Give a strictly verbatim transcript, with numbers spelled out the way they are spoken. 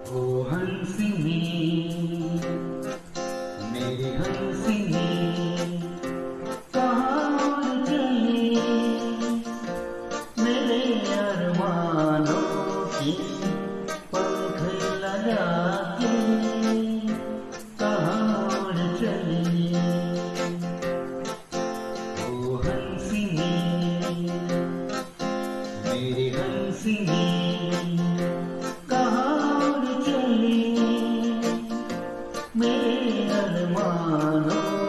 ओ हंसिनी, मेरी हंसिनी, कहाँ चली मेरे अरमानों की पंख लगा के, कहाँ चली। ओ हंसिनी, मेरी हंसिनी, कहाँ चली मेरे अरमानों